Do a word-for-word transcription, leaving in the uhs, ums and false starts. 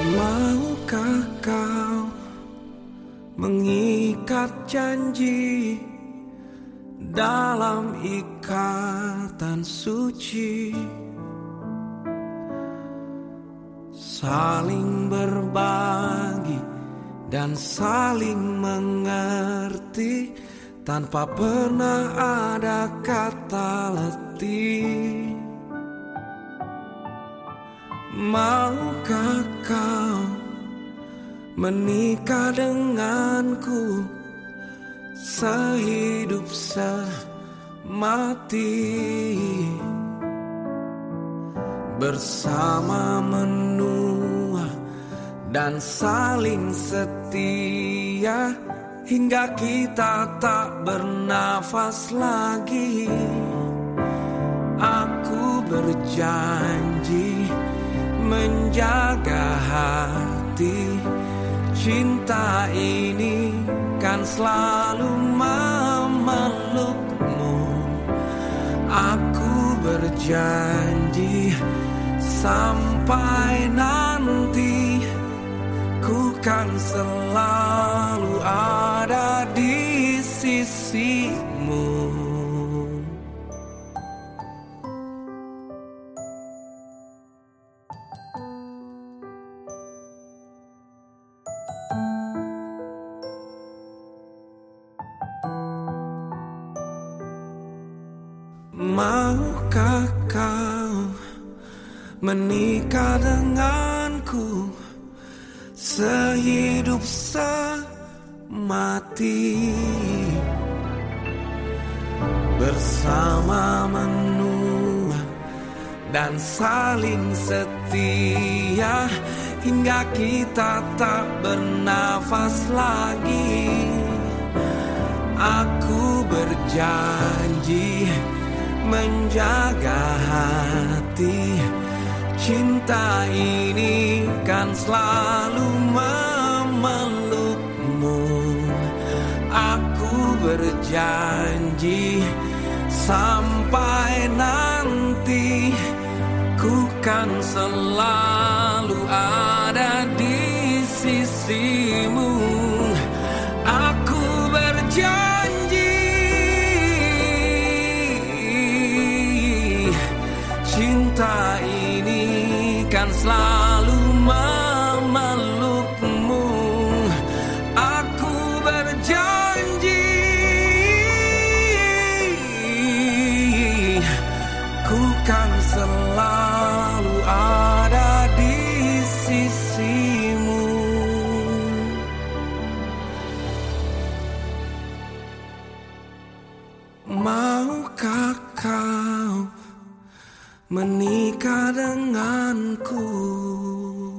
Maukah kau mengikat janji dalam ikatan suci, saling berbagi dan saling mengerti tanpa pernah ada kata letih? Maukah kau menikah denganku sehidup semati, bersama menua dan saling setia hingga kita tak bernafas lagi? Aku berjanji menjaga hati, cinta ini kan selalu memelukmu. Aku berjanji sampai nanti ku kan selalu ada di sisimu. Maukah kau menikah denganku sehidup semati, bersama menua dan saling setia hingga kita tak bernafas lagi? Aku berjanji menjaga hati, cinta ini kan selalu memelukmu. Aku berjanji sampai nanti ku kan selalu ada di sisimu. Aku berjanji cinta ini kan selalu memelukmu. Aku berjanji ku kan selalu ada di sisimu. Maukah kau menikah denganku?